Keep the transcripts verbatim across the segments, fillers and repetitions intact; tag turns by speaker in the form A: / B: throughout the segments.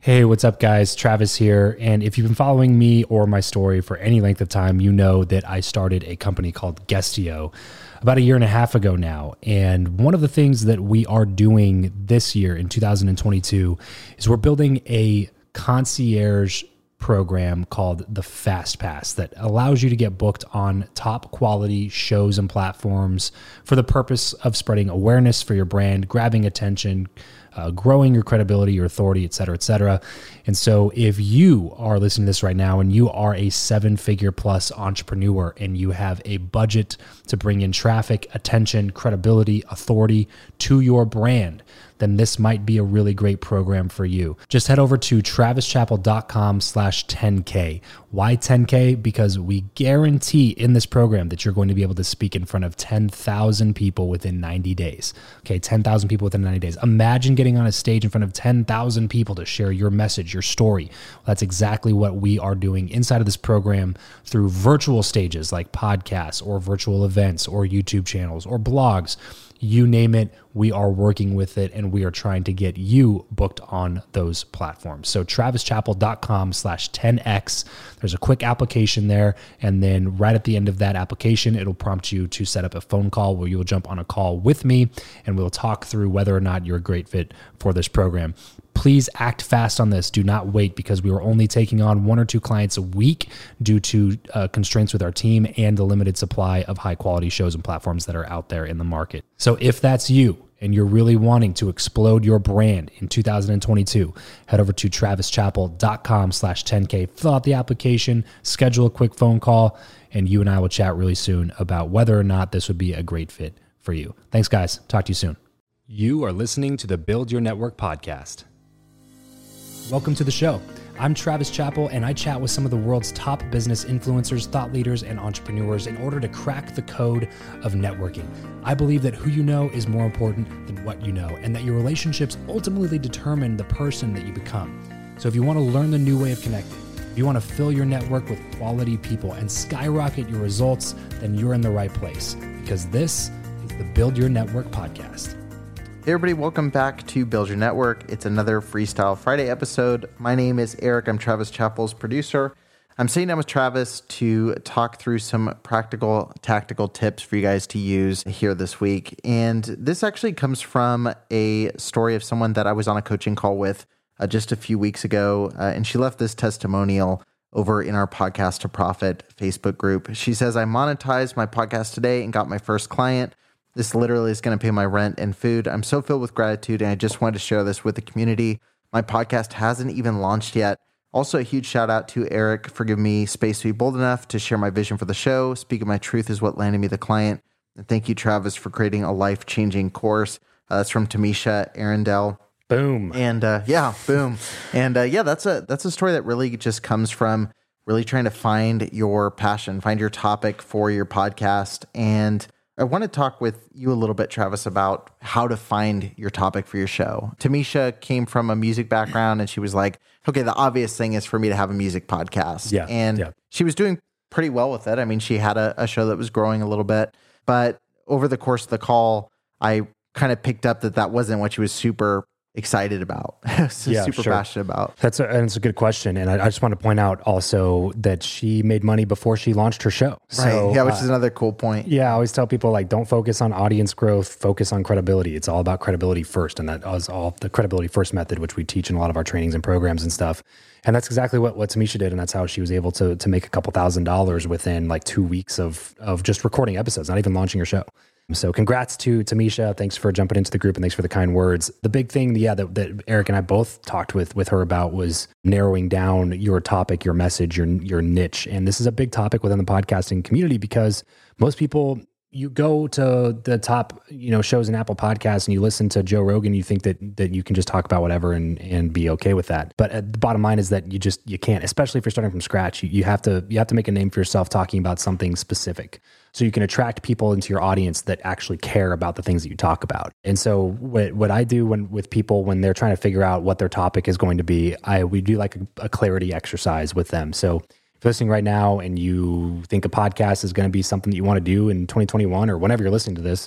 A: Hey, what's up, guys? Travis here. And if you've been following me or my story for any length of time, you know that I started a company called Guestio about a year and a half ago now. And one of the things that we are doing this year in two thousand twenty-two is we're building a concierge program called the Fast Pass that allows you to get booked on top quality shows and platforms for the purpose of spreading awareness for your brand, grabbing attention, Uh, growing your credibility, your authority, et cetera, et cetera. And so if you are listening to this right now and you are a seven figure plus entrepreneur and you have a budget to bring in traffic, attention, credibility, authority to your brand, then this might be a really great program for you. Just head over to travischappell.com slash 10K. Why ten K? Because we guarantee in this program that you're going to be able to speak in front of ten thousand people within ninety days. Okay, ten thousand people within ninety days. Imagine getting on a stage in front of ten thousand people to share your message, your story. Well, that's exactly what we are doing inside of this program through virtual stages like podcasts or virtual events or YouTube channels or blogs. You name it, we are working with it, and we are trying to get you booked on those platforms. So travischappell.com slash 10X. There's a quick application there, and then right at the end of that application, it'll prompt you to set up a phone call where you'll jump on a call with me, and we'll talk through whether or not you're a great fit for this program. Please act fast on this. Do not wait, because we are only taking on one or two clients a week due to uh, constraints with our team and the limited supply of high quality shows and platforms that are out there in the market. So if that's you and you're really wanting to explode your brand in two thousand twenty-two, head over to travischappell.com slash 10K, fill out the application, schedule a quick phone call, and you and I will chat really soon about whether or not this would be a great fit for you. Thanks, guys. Talk to you soon. You are listening to the Build Your Network podcast. Welcome to the show. I'm Travis Chappell, and I chat with some of the world's top business influencers, thought leaders, and entrepreneurs in order to crack the code of networking. I believe that who you know is more important than what you know, and that your relationships ultimately determine the person that you become. So if you want to learn the new way of connecting, if you want to fill your network with quality people and skyrocket your results, then you're in the right place, because this is the Build Your Network podcast.
B: Hey everybody, welcome back to Build Your Network. It's another Freestyle Friday episode. My name is Eric. I'm Travis Chappell's producer. I'm sitting down with Travis to talk through some practical, tactical tips for you guys to use here this week. And this actually comes from a story of someone that I was on a coaching call with uh, just a few weeks ago. Uh, and she left this testimonial over in our Podcast to Profit Facebook group. She says, I monetized my podcast today and got my first client. This literally is going to pay my rent and food. I'm so filled with gratitude, and I just wanted to share this with the community. My podcast hasn't even launched yet. Also, a huge shout out to Eric for giving me space to be bold enough to share my vision for the show. Speaking my truth is what landed me the client. And thank you, Travis, for creating a life-changing course. Uh, that's from Tamisha Arundel.
A: Boom.
B: And uh, yeah, boom. And uh, yeah, that's a that's a story that really just comes from really trying to find your passion, find your topic for your podcast. And I want to talk with you a little bit, Travis, about how to find your topic for your show. Tamisha came from a music background, and she was like, okay, the obvious thing is for me to have a music podcast.
A: Yeah,
B: and
A: yeah.
B: She was doing pretty well with it. I mean, she had a, a show that was growing a little bit, but over the course of the call, I kind of picked up that that wasn't what she was super excited about, so
A: yeah,
B: super
A: sure.
B: passionate about.
A: That's a, and it's a good question. And I, I just want to point out also that she made money before she launched her show. So,
B: right. Yeah, which
A: uh,
B: is another cool point.
A: Yeah, I always tell people, like, don't focus on audience growth, focus on credibility. It's all about credibility first. And that was all the credibility first method, which we teach in a lot of our trainings and programs and stuff. And that's exactly what, what Tamisha did. And that's how she was able to, to make a couple thousand dollars within like two weeks of, of just recording episodes, not even launching her show. So congrats to Tamisha. Thanks for jumping into the group, and thanks for the kind words. The big thing, yeah, that, that Eric and I both talked with with her about was narrowing down your topic, your message, your your niche. And this is a big topic within the podcasting community, because most people, you go to the top, you know, shows in Apple Podcasts and you listen to Joe Rogan, you think that that you can just talk about whatever and and be okay with that. But the bottom line is that you just you can't, especially if you're starting from scratch. You, you have to you have to make a name for yourself talking about something specific, so you can attract people into your audience that actually care about the things that you talk about. And so what what I do when with people when they're trying to figure out what their topic is going to be, I we do like a, a clarity exercise with them. So if you're listening right now and you think a podcast is going to be something that you want to do in twenty twenty-one or whenever you're listening to this,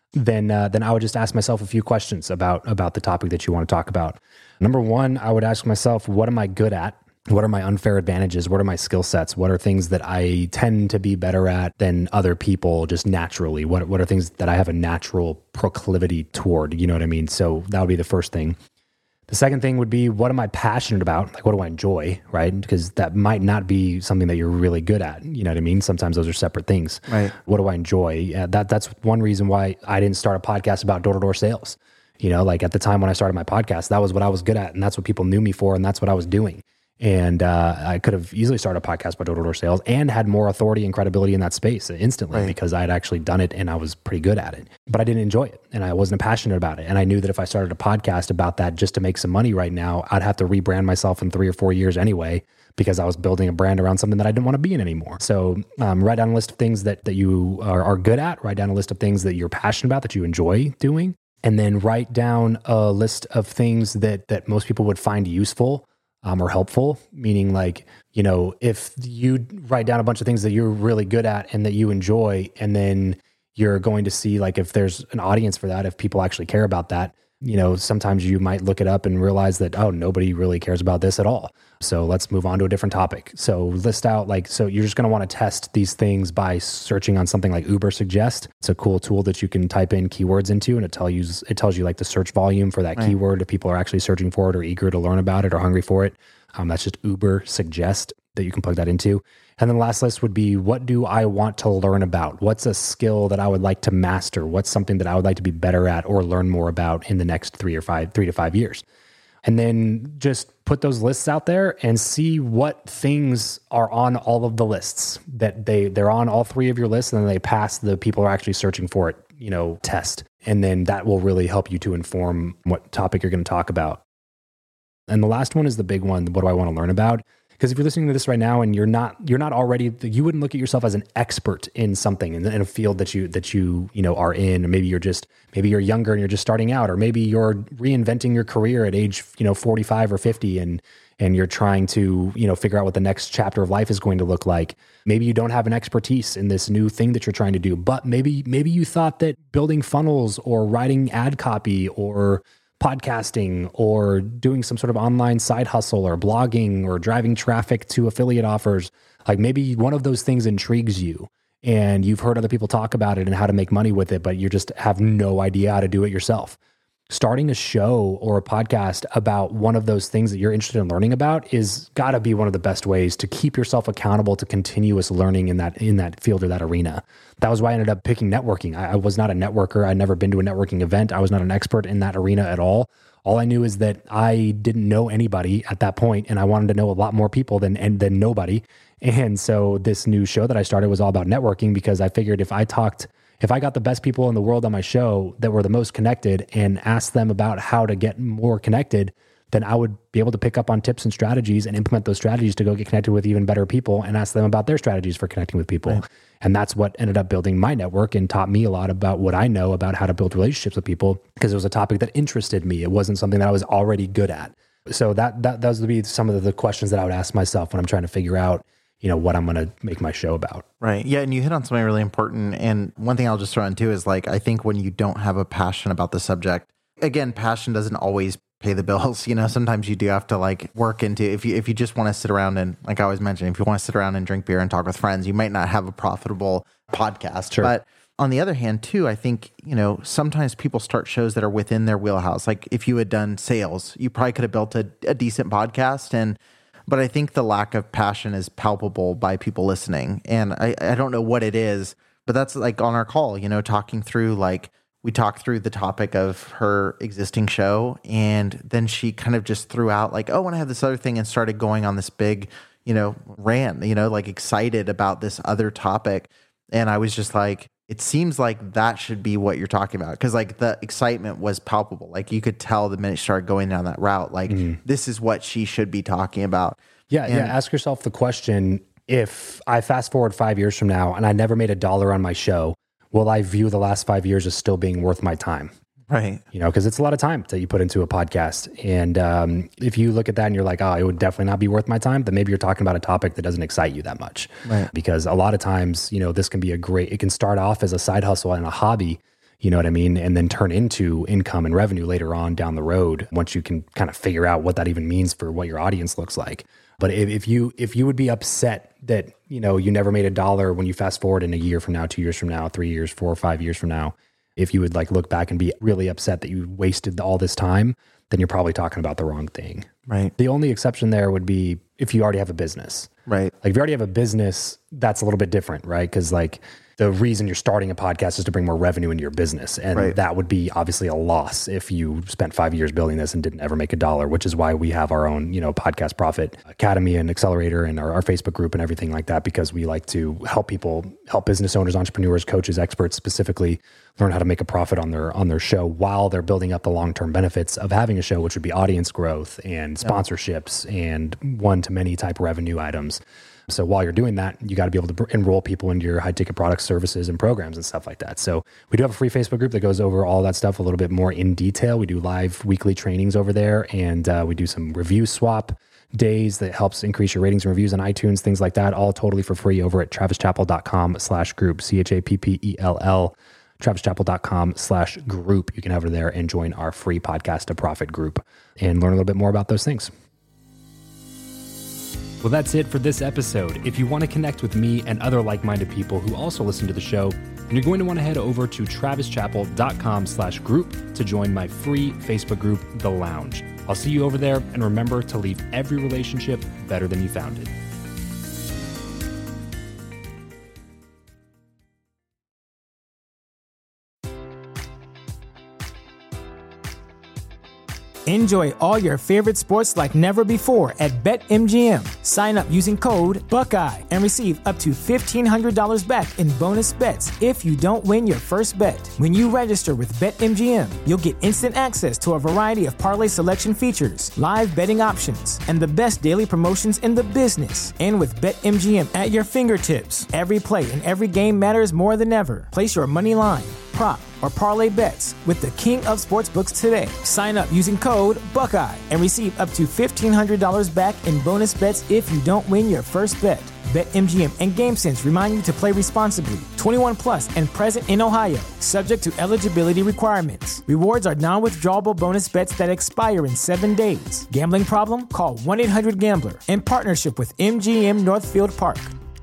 A: then uh, then I would just ask myself a few questions about about the topic that you want to talk about. Number one, I would ask myself, what am I good at? What are my unfair advantages? What are my skill sets? What are things that I tend to be better at than other people just naturally? What what are things that I have a natural proclivity toward? You know what I mean? So that would be the first thing. The second thing would be, what am I passionate about? Like, what do I enjoy, right? Because that might not be something that you're really good at. You know what I mean? Sometimes those are separate things.
B: Right.
A: What do I enjoy? Uh, that That's one reason why I didn't start a podcast about door-to-door sales. You know, like at the time when I started my podcast, that was what I was good at, and that's what people knew me for, and that's what I was doing. And uh, I could have easily started a podcast about door-to-door sales and had more authority and credibility in that space instantly, right, because I had actually done it and I was pretty good at it. But I didn't enjoy it and I wasn't passionate about it. And I knew that if I started a podcast about that just to make some money right now, I'd have to rebrand myself in three or four years anyway, because I was building a brand around something that I didn't want to be in anymore. So um, write down a list of things that, that you are, are good at, write down a list of things that you're passionate about, that you enjoy doing, and then write down a list of things that that most people would find useful Um, or helpful, meaning like, you know, if you write down a bunch of things that you're really good at and that you enjoy, and then you're going to see like if there's an audience for that, if people actually care about that, you know, sometimes you might look it up and realize that, oh, nobody really cares about this at all. So let's move on to a different topic. So list out like, so you're just going to want to test these things by searching on something like Ubersuggest. It's a cool tool that you can type in keywords into, and it tells you, it tells you like the search volume for that right. keyword, if people are actually searching for it or eager to learn about it or hungry for it. Um, that's just Ubersuggest that you can plug that into. And then the last list would be, what do I want to learn about? What's a skill that I would like to master? What's something that I would like to be better at or learn more about in the next three or five, three to five years? And then just put those lists out there and see what things are on all of the lists, that they, they're on all three of your lists, and then they pass the people are actually searching for it, you know, test. And then that will really help you to inform what topic you're going to talk about. And the last one is the big one. What do I want to learn about? Because if you're listening to this right now and you're not, you're not already, you wouldn't look at yourself as an expert in something in, in a field that you, that you, you know, are in, or maybe you're just, maybe you're younger and you're just starting out, or maybe you're reinventing your career at age, you know, forty-five or fifty, and, and you're trying to, you know, figure out what the next chapter of life is going to look like. Maybe you don't have an expertise in this new thing that you're trying to do, but maybe, maybe you thought that building funnels or writing ad copy or podcasting or doing some sort of online side hustle or blogging or driving traffic to affiliate offers, like maybe one of those things intrigues you and you've heard other people talk about it and how to make money with it, but you just have no idea how to do it yourself. Starting a show or a podcast about one of those things that you're interested in learning about is got to be one of the best ways to keep yourself accountable to continuous learning in that in that field or that arena. That was why I ended up picking networking. I, I was not a networker. I'd never been to a networking event. I was not an expert in that arena at all. All I knew is that I didn't know anybody at that point, and I wanted to know a lot more people than and than nobody. And so this new show that I started was all about networking, because I figured if I talked If I got the best people in the world on my show that were the most connected and asked them about how to get more connected, then I would be able to pick up on tips and strategies and implement those strategies to go get connected with even better people and ask them about their strategies for connecting with people. Right. And that's what ended up building my network and taught me a lot about what I know about how to build relationships with people, because it was a topic that interested me. It wasn't something that I was already good at. So that, that those would be some of the questions that I would ask myself when I'm trying to figure out, you know, what I'm going to make my show about.
B: Right. Yeah. And you hit on something really important. And one thing I'll just throw in too is like, I think when you don't have a passion about the subject, again, passion doesn't always pay the bills. You know, sometimes you do have to like work into, if you, if you just want to sit around and, like I always mentioned, if you want to sit around and drink beer and talk with friends, you might not have a profitable podcast. Sure. But on the other hand too, I think, you know, sometimes people start shows that are within their wheelhouse. Like if you had done sales, you probably could have built a, a decent podcast. And But I think the lack of passion is palpable by people listening. And I, I don't know what it is, but that's like on our call, you know, talking through, like we talked through the topic of her existing show. And then she kind of just threw out like, oh, and I have this other thing, and started going on this big, you know, rant, you know, like excited about this other topic. And I was just like, it seems like that should be what you're talking about. Cause like the excitement was palpable. Like you could tell the minute she started going down that route, like mm-hmm. this is what she should be talking about.
A: Yeah.
B: And,
A: yeah. Ask yourself the question, if I fast forward five years from now and I never made a dollar on my show, will I view the last five years as still being worth my time?
B: Right.
A: You know, because it's a lot of time that you put into a podcast. And um, if you look at that and you're like, oh, it would definitely not be worth my time, then maybe you're talking about a topic that doesn't excite you that much. Right. Because a lot of times, you know, this can be a great, it can start off as a side hustle and a hobby. You know what I mean? And then turn into income and revenue later on down the road once you can kind of figure out what that even means for what your audience looks like. But if, if you if you would be upset that, you know, you never made a dollar when you fast forward in a year from now, two years from now, three years, four or five years from now, if you would like look back and be really upset that you wasted all this time, then you're probably talking about the wrong thing.
B: Right.
A: The only exception there would be if you already have a business.
B: Right.
A: Like if you already have a business, that's a little bit different, right? Because like the reason you're starting a podcast is to bring more revenue into your business. And
B: right.
A: that would be obviously a loss if you spent five years building this and didn't ever make a dollar, which is why we have our own, you know, Podcast Profit Academy and Accelerator and our, our Facebook group and everything like that, because we like to help people, help business owners, entrepreneurs, coaches, experts specifically learn how to make a profit on their on their show while they're building up the long-term benefits of having a show, which would be audience growth and sponsorships yeah. and one-to-many type revenue items. So while you're doing that, you got to be able to enroll people into your high ticket products, services, and programs and stuff like that. So we do have a free Facebook group that goes over all that stuff a little bit more in detail. We do live weekly trainings over there, and uh, we do some review swap days that helps increase your ratings and reviews on iTunes, things like that, all totally for free over at travischappell.com slash group, C H A P P E L L, travischappell.com slash group. You can head over there and join our free Podcast to Profit group and learn a little bit more about those things. Well, that's it for this episode. If you want to connect with me and other like-minded people who also listen to the show, you're going to want to head over to travischappell.com slash group to join my free Facebook group, The Lounge. I'll see you over there, and remember to leave every relationship better than you found it.
C: Enjoy all your favorite sports like never before at BetMGM. Sign up using code Buckeye and receive up to fifteen hundred dollars back in bonus bets if you don't win your first bet. When you register with BetMGM, you'll get instant access to a variety of parlay selection features, live betting options, and the best daily promotions in the business. And with BetMGM at your fingertips, every play and every game matters more than ever. Place your money line, prop, or parlay bets with the king of sportsbooks today. Sign up using code Buckeye and receive up to fifteen hundred dollars back in bonus bets if you don't win your first bet. BetMGM and GameSense remind you to play responsibly. twenty-one plus and present in Ohio, subject to eligibility requirements. Rewards are non-withdrawable bonus bets that expire in seven days. Gambling problem? Call one eight hundred gambler in partnership with M G M Northfield Park.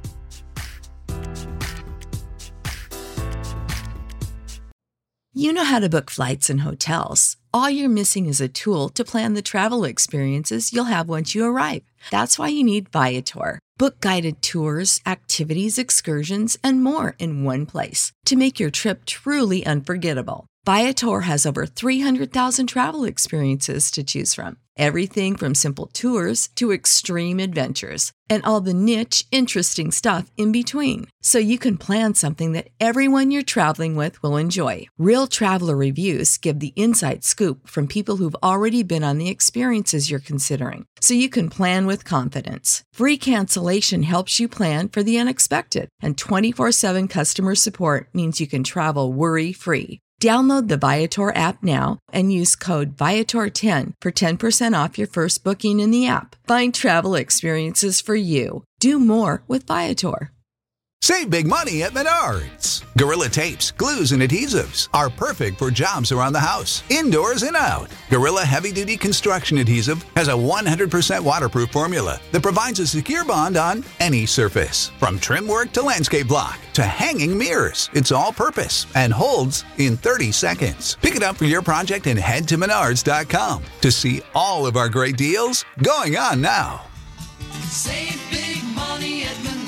D: You know how to book flights and hotels. All you're missing is a tool to plan the travel experiences you'll have once you arrive. That's why you need Viator. Book guided tours, activities, excursions, and more in one place to make your trip truly unforgettable. Viator has over three hundred thousand travel experiences to choose from. Everything from simple tours to extreme adventures and all the niche, interesting stuff in between. So you can plan something that everyone you're traveling with will enjoy. Real traveler reviews give the inside scoop from people who've already been on the experiences you're considering. So you can plan with confidence. Free cancellation helps you plan for the unexpected. And twenty-four seven customer support means you can travel worry-free. Download the Viator app now and use code Viator ten for ten percent off your first booking in the app. Find travel experiences for you. Do more with Viator.
E: Save big money at Menards. Gorilla tapes, glues, and adhesives are perfect for jobs around the house, indoors and out. Gorilla Heavy Duty Construction Adhesive has a one hundred percent waterproof formula that provides a secure bond on any surface. From trim work to landscape block to hanging mirrors, it's all purpose and holds in thirty seconds. Pick it up for your project and head to menards dot com to see all of our great deals going on now.
F: Save big money at Menards.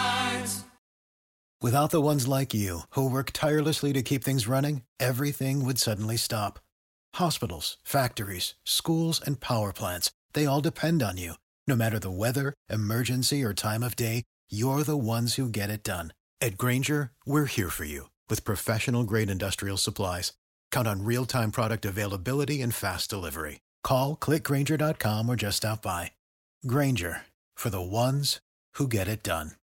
G: Without the ones like you, who work tirelessly to keep things running, everything would suddenly stop. Hospitals, factories, schools, and power plants, they all depend on you. No matter the weather, emergency, or time of day, you're the ones who get it done. At Grainger, we're here for you with professional-grade industrial supplies. Count on real-time product availability and fast delivery. Call, click Grainger dot com, or just stop by. Grainger, for the ones who get it done.